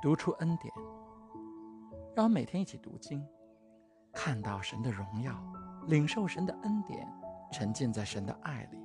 读出恩典。让我们每天一起读经，看到神的荣耀，领受神的恩典，沉浸在神的爱里。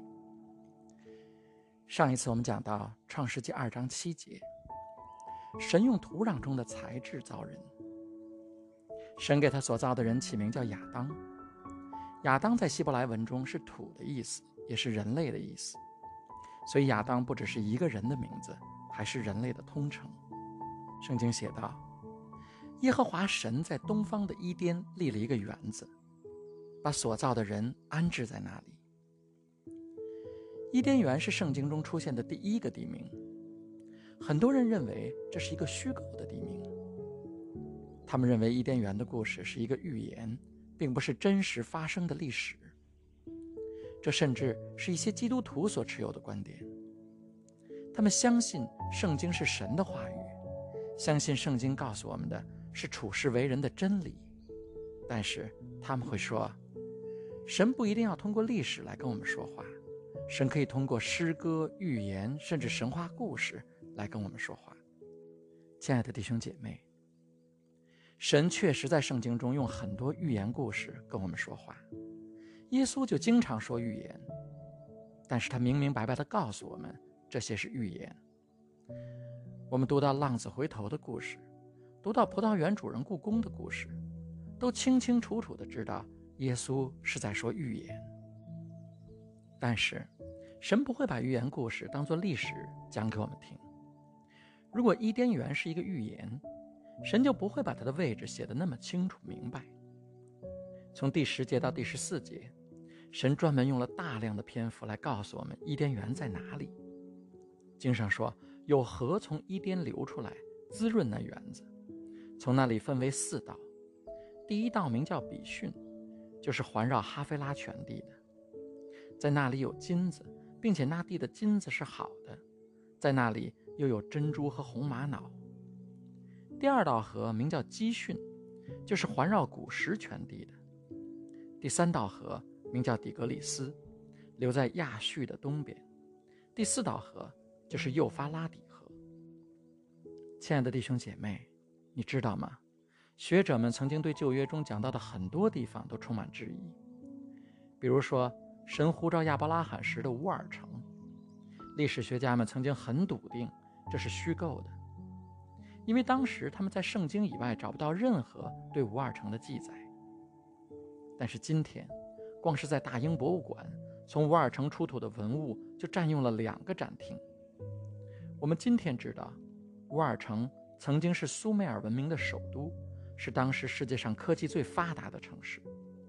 上一次我们讲到创世纪2章7节，神用土壤中的材质造人。神给他所造的人起名叫亚当。亚当在希伯来文中是土的意思，也是人类的意思，所以亚当不只是一个人的名字，还是人类的通称。圣经写道，耶和华神在东方的伊甸立了一个园子，把所造的人安置在那里。伊甸园是圣经中出现的第一个地名，很多人认为这是一个虚构的地名。他们认为伊甸园的故事是一个寓言，并不是真实发生的历史。这甚至是一些基督徒所持有的观点。他们相信圣经是神的话语，相信圣经告诉我们的是处世为人的真理。但是他们会说，神不一定要通过历史来跟我们说话，神可以通过诗歌、寓言，甚至神话故事来跟我们说话。亲爱的弟兄姐妹，神确实在圣经中用很多寓言故事跟我们说话，耶稣就经常说寓言，但是他明明白白地告诉我们这些是寓言。我们读到浪子回头的故事，读到葡萄园主人雇工的故事，都清清楚楚地知道耶稣是在说寓言。但是神不会把寓言故事当作历史讲给我们听。如果伊甸园是一个寓言，神就不会把它的位置写得那么清楚明白。从第10节到第14节，神专门用了大量的篇幅来告诉我们伊甸园在哪里。经上说，有河从伊甸流出来，滋润那园子，从那里分为4道。第一道名叫比逊，就是环绕哈菲拉全地的，在那里有金子，并且那地的金子是好的，在那里又有珍珠和红玛瑙。第2道河名叫基训，就是环绕古实全地的。第3道河名叫底格里斯，流在亚叙的东边。第4道河就是幼发拉底河。亲爱的弟兄姐妹，你知道吗？学者们曾经对旧约中讲到的很多地方都充满质疑。比如说神呼召亚伯拉罕时的乌尔城，历史学家们曾经很笃定这是虚构的，因为当时他们在圣经以外找不到任何对乌尔城的记载。但是今天，光是在大英博物馆，从乌尔城出土的文物就占用了2个展厅。我们今天知道，乌尔城曾经是苏美尔文明的首都，是当时世界上科技最发达的城市。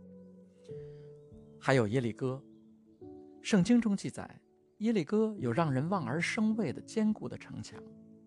还有耶利哥，圣经中记载，耶利哥有让人望而生畏的坚固的城墙。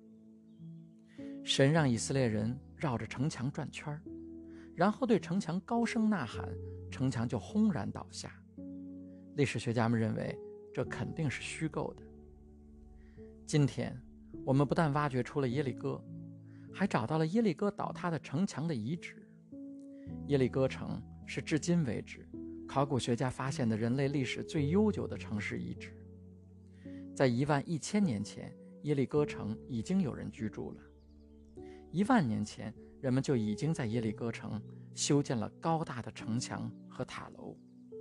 神让以色列人绕着城墙转圈，然后对城墙高声呐喊，城墙就轰然倒下。历史学家们认为这肯定是虚构的。今天我们不但挖掘出了耶利哥，还找到了耶利哥倒塌的城墙的遗址。耶利哥城是至今为止考古学家发现的人类历史最悠久的城市遗址。在11000年前，耶利哥城已经有人居住了。10000年前，人们就已经在耶利哥城修建了高大的城墙和塔楼。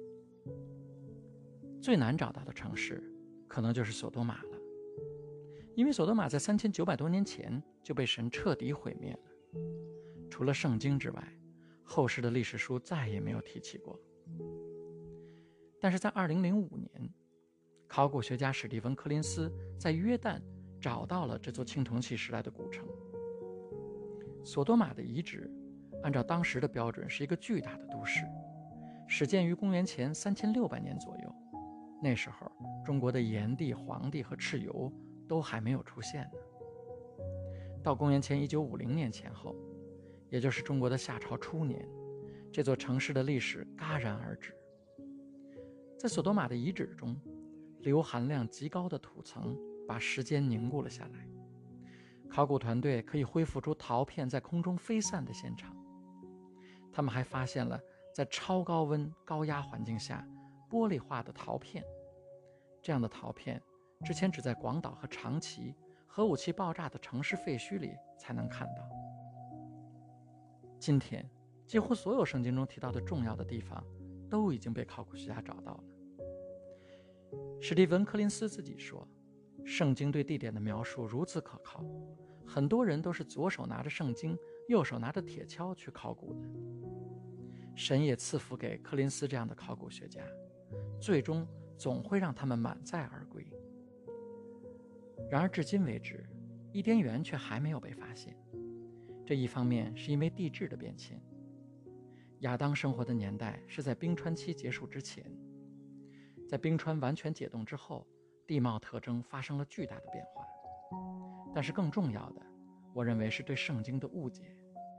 最难找到的城市可能就是索多玛了，因为索多玛在3900多年前就被神彻底毁灭了。除了圣经之外，后世的历史书再也没有提起过。但是在2005年，考古学家史蒂芬·柯林斯在约旦找到了这座青铜器时代的古城。索多玛的遗址按照当时的标准是一个巨大的都市，始建于公元前3600年左右。那时候中国的炎帝、黄帝和蚩尤都还没有出现呢。到公元前1950年前后，也就是中国的夏朝初年，这座城市的历史戛然而止。在索多玛的遗址中，硫含量极高的土层把时间凝固了下来，考古团队可以恢复出陶片在空中飞散的现场。他们还发现了在超高温高压环境下玻璃化的陶片，这样的陶片之前只在广岛和长崎核武器爆炸的城市废墟里才能看到。今天，几乎所有圣经中提到的重要的地方都已经被考古学家找到了。史蒂文·柯林斯自己说，圣经对地点的描述如此可靠，很多人都是左手拿着圣经，右手拿着铁锹去考古的。神也赐福给柯林斯这样的考古学家，最终总会让他们满载而归。然而至今为止，伊甸园却还没有被发现。这一方面是因为地质的变迁，亚当生活的年代是在冰川期结束之前，在冰川完全解冻之后，地貌特征发生了巨大的变化。但是更重要的，我认为是对圣经的误解。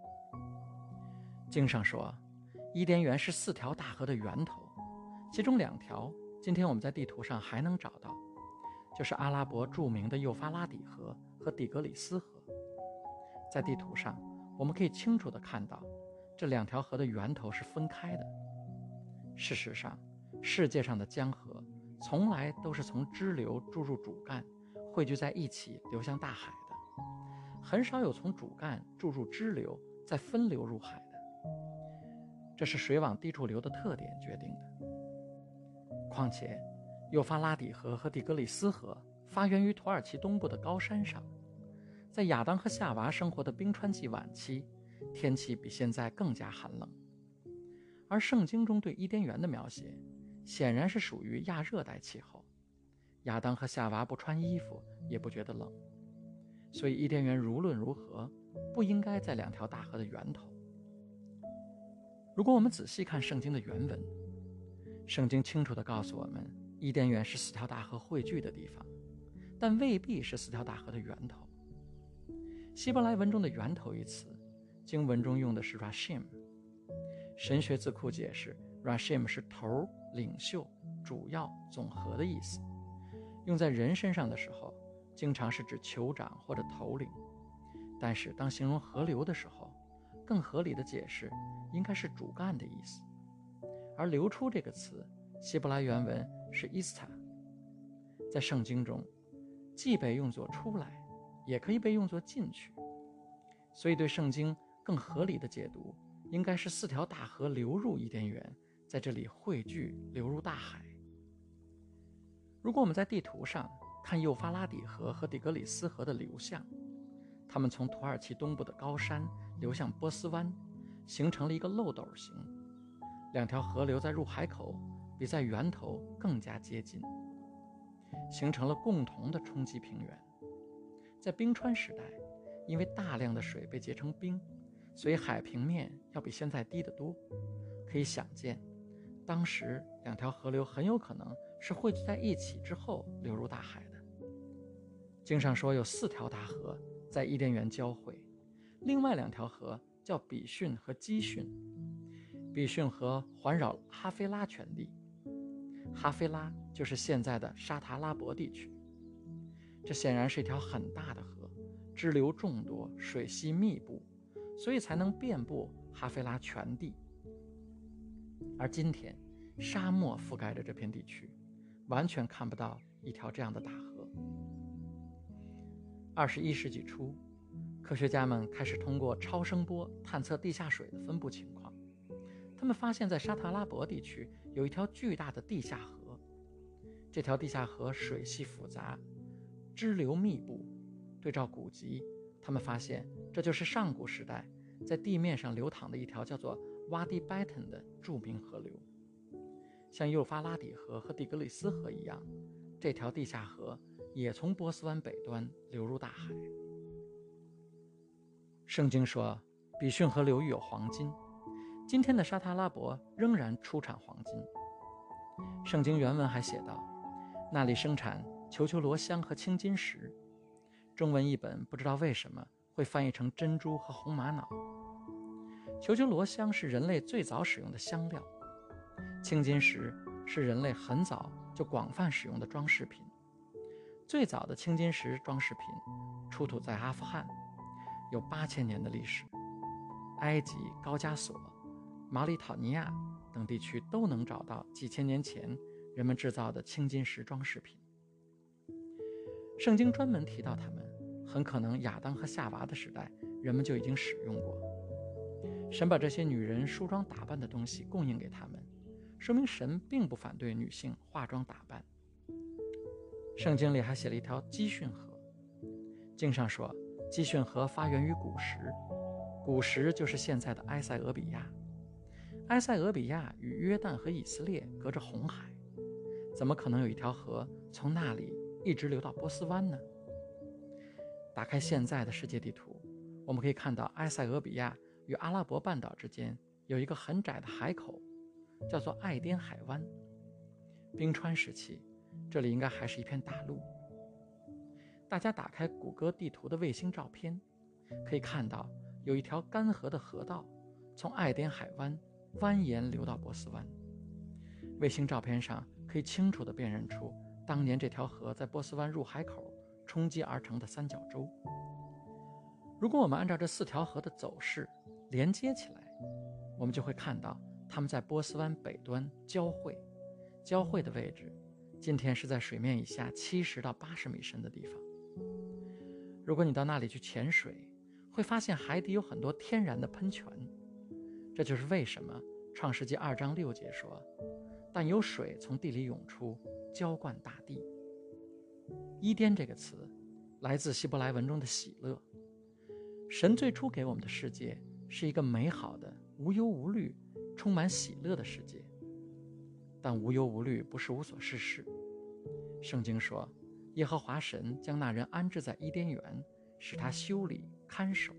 经上说，伊甸园是4条大河的源头，其中2条今天我们在地图上还能找到，就是阿拉伯著名的幼发拉底河和底格里斯河。在地图上，我们可以清楚地看到，这2条河的源头是分开的。事实上，世界上的江河从来都是从支流注入主干，汇聚在一起流向大海的，很少有从主干注入支流再分流入海的。这是水往低处流的特点决定的。况且，幼发拉底河和底格里斯河发源于土耳其东部的高山上。在亚当和夏娃生活的冰川纪晚期，天气比现在更加寒冷。而圣经中对伊甸园的描写，显然是属于亚热带气候。亚当和夏娃不穿衣服也不觉得冷，所以伊甸园无论如何不应该在2条大河的源头。如果我们仔细看圣经的原文，圣经清楚地告诉我们，伊甸园是4条大河汇聚的地方，但未必是4条大河的源头。希伯来文中的源头一词，经文中用的是 Rashim。 神学字库解释 Rashim 是头、领袖、主要、总和的意思，用在人身上的时候经常是指酋长或者头领，但是当形容河流的时候，更合理的解释应该是主干的意思。而流出这个词，希伯来原文是 Ista， 在圣经中既被用作出来，也可以被用作进去，所以对圣经更合理的解读应该是4条大河流入伊甸园，在这里汇聚流入大海。如果我们在地图上看幼发拉底河和底格里斯河的流向，它们从土耳其东部的高山流向波斯湾，形成了一个漏斗形。2条河流在入海口比在源头更加接近，形成了共同的冲积平原。在冰川时代，因为大量的水被结成冰，所以海平面要比现在低得多。可以想见，当时2条河流很有可能是汇聚在一起之后流入大海的。经上说有4条大河在伊甸园交汇，另外2条河叫比逊和基逊。比逊河环绕哈菲拉全地，哈菲拉就是现在的沙特阿拉伯地区。这显然是一条很大的河，支流众多，水系密布，所以才能遍布哈菲拉全地。而今天，沙漠覆盖着这片地区，完全看不到一条这样的大河。21世纪初，科学家们开始通过超声波探测地下水的分布情况。他们发现在沙特阿拉伯地区有一条巨大的地下河，这条地下河水系复杂，支流密布。对照古籍，他们发现这就是上古时代在地面上流淌的一条叫做洼地拜腾的著名河流。像幼发拉底河和底格里斯河一样，这条地下河也从波斯湾北端流入大海。圣经说比逊河流域有黄金，今天的沙特阿拉伯仍然出产黄金。圣经原文还写道，那里生产球球罗香和青金石。中文译本不知道为什么会翻译成珍珠和红玛瑙。球球罗香是人类最早使用的香料，青金石是人类很早就广泛使用的装饰品。最早的青金石装饰品出土在阿富汗，有8000年的历史。埃及、高加索、马里讨尼亚等地区都能找到几千年前人们制造的青金石装饰品。圣经专门提到它们， 很可能亚当和夏娃的时代人们就已经使用过。神把这些女人梳妆打扮的东西供应给他们，说明神并不反对女性化妆打扮。圣经里还写了一条基训河，经上说基训河发源于古时，古时就是现在的埃塞俄比亚。埃塞俄比亚与约旦和以色列隔着红海，怎么可能有一条河从那里一直流到波斯湾呢？打开现在的世界地图，我们可以看到埃塞俄比亚与阿拉伯半岛之间有一个很窄的海口，叫做艾颠海湾。冰川时期，这里应该还是一片大陆。大家打开谷歌地图的卫星照片，可以看到有一条干涸的河道从艾颠海湾蜿蜒流到波斯湾。卫星照片上可以清楚地辨认出当年这条河在波斯湾入海口冲击而成的三角洲。如果我们按照这4条河的走势连接起来，我们就会看到它们在波斯湾北端交汇，交汇的位置今天是在水面以下70到80米深的地方。如果你到那里去潜水，会发现海底有很多天然的喷泉，这就是为什么创世纪2章6节说，但有水从地里涌出，浇灌大地。伊甸这个词来自希伯来文中的喜乐。神最初给我们的世界是一个美好的、无忧无虑、充满喜乐的世界。但无忧无虑不是无所事事。圣经说，耶和华神将那人安置在伊甸园，使他修理看守。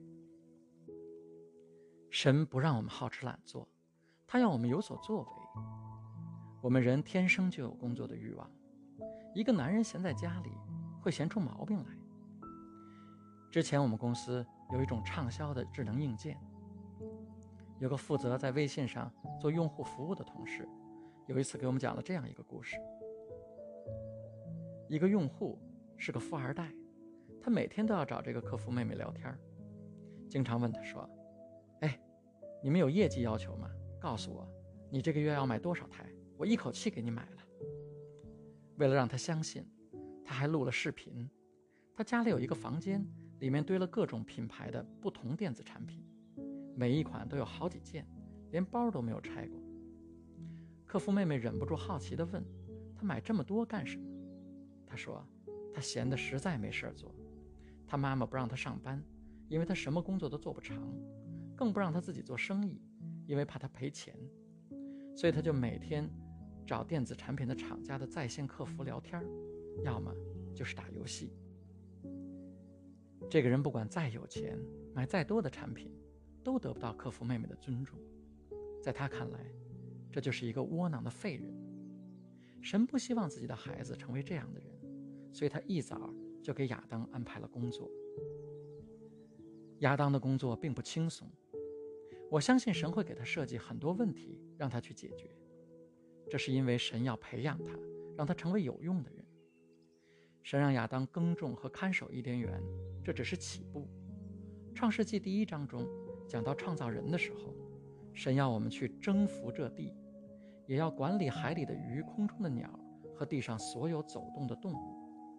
神不让我们好吃懒做，他要我们有所作为。我们人天生就有工作的欲望，一个男人闲在家里会闲出毛病来。之前我们公司有一种畅销的智能硬件，有个负责在微信上做用户服务的同事，有一次给我们讲了这样一个故事。一个用户是个富二代，他每天都要找这个客服妹妹聊天，经常问她说，你们有业绩要求吗？告诉我你这个月要买多少台，我一口气给你买了。为了让他相信，他还录了视频。他家里有一个房间，里面堆了各种品牌的不同电子产品，每一款都有好几件，连包都没有拆过。客服妹妹忍不住好奇地问，他买这么多干什么？他说，他闲得实在没事做，他妈妈不让他上班，因为他什么工作都做不长，更不让他自己做生意，因为怕他赔钱，所以他就每天找电子产品的厂家的在线客服聊天，要么就是打游戏。这个人不管再有钱，买再多的产品，都得不到客服妹妹的尊重。在他看来，这就是一个窝囊的废人。神不希望自己的孩子成为这样的人，所以他一早就给亚当安排了工作。亚当的工作并不轻松，我相信神会给他设计很多问题让他去解决，这是因为神要培养他，让他成为有用的人。神让亚当耕种和看守伊甸园，这只是起步。创世纪1章中讲到创造人的时候，神要我们去征服这地，也要管理海里的鱼、空中的鸟和地上所有走动的动物。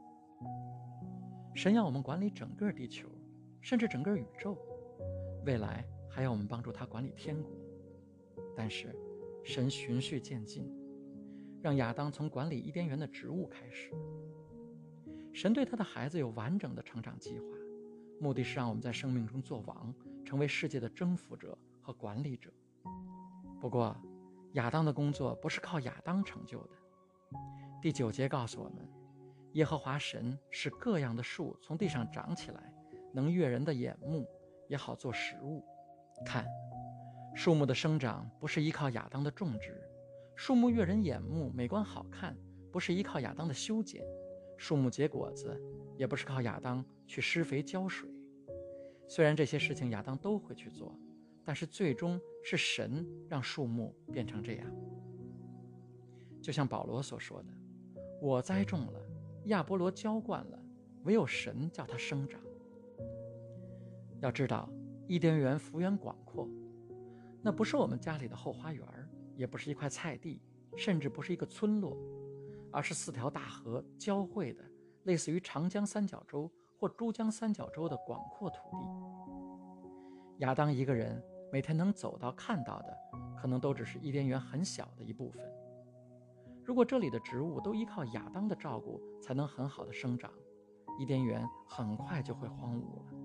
神要我们管理整个地球，甚至整个宇宙，未来还要我们帮助他管理天国。但是神循序渐进，让亚当从管理伊甸园的植物开始。神对他的孩子有完整的成长计划，目的是让我们在生命中做王，成为世界的征服者和管理者。不过亚当的工作不是靠亚当成就的。第9节告诉我们，耶和华神使各样的树从地上长起来，能悦人的眼目，也好做食物。看，树木的生长不是依靠亚当的种植，树木悦人眼目，美观好看，不是依靠亚当的修剪，树木结果子也不是靠亚当去施肥浇水。虽然这些事情亚当都会去做，但是最终是神让树木变成这样。就像保罗所说的，我栽种了，亚波罗浇灌了，唯有神叫它生长。要知道，伊甸园幅员广阔，那不是我们家里的后花园，也不是一块菜地，甚至不是一个村落，而是4条大河交汇的，类似于长江三角洲或珠江三角洲的广阔土地。亚当一个人每天能走到看到的，可能都只是伊甸园很小的一部分。如果这里的植物都依靠亚当的照顾才能很好的生长，伊甸园很快就会荒芜了。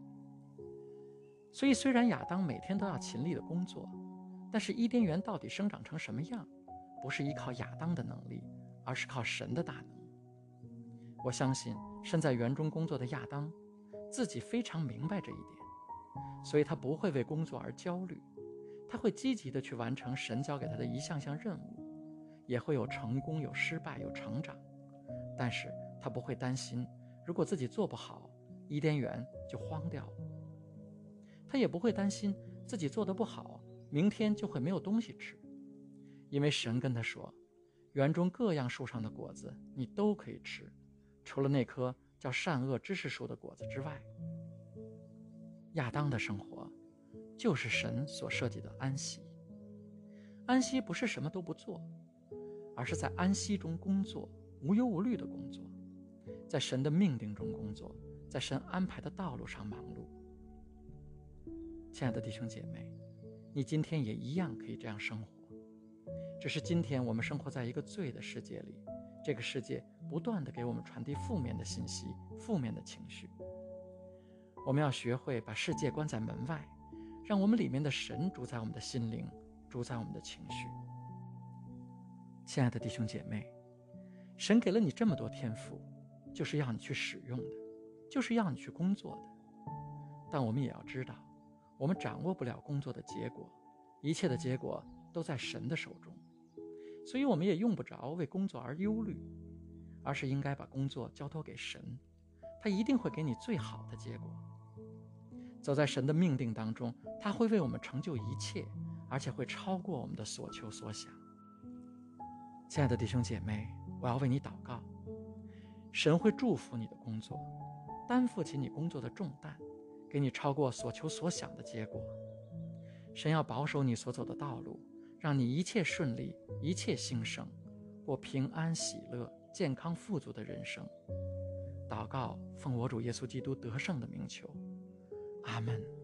所以虽然亚当每天都要勤力的工作，但是伊甸园到底生长成什么样，不是依靠亚当的能力，而是靠神的大能。我相信身在园中工作的亚当自己非常明白这一点，所以他不会为工作而焦虑，他会积极地去完成神交给他的一项项任务，也会有成功、有失败、有成长。但是他不会担心，如果自己做不好，伊甸园就荒掉了。他也不会担心自己做得不好，明天就会没有东西吃，因为神跟他说，园中各样树上的果子你都可以吃，除了那棵叫善恶知识树的果子之外。亚当的生活就是神所设计的安息。安息不是什么都不做，而是在安息中工作，无忧无虑的工作，在神的命定中工作，在神安排的道路上忙碌。亲爱的弟兄姐妹，你今天也一样可以这样生活，只是今天我们生活在一个罪的世界里，这个世界不断地给我们传递负面的信息，负面的情绪。我们要学会把世界关在门外，让我们里面的神主宰我们的心灵，主宰我们的情绪。亲爱的弟兄姐妹，神给了你这么多天赋，就是要你去使用的，就是要你去工作的。但我们也要知道，我们掌握不了工作的结果，一切的结果都在神的手中，所以我们也用不着为工作而忧虑，而是应该把工作交托给神，他一定会给你最好的结果。走在神的命定当中，他会为我们成就一切，而且会超过我们的所求所想。亲爱的弟兄姐妹，我要为你祷告，神会祝福你的工作，担负起你工作的重担，给你超过所求所想的结果。神要保守你所走的道路，让你一切顺利，一切兴盛，过平安喜乐、健康富足的人生。祷告，奉我主耶稣基督得胜的名求，阿们。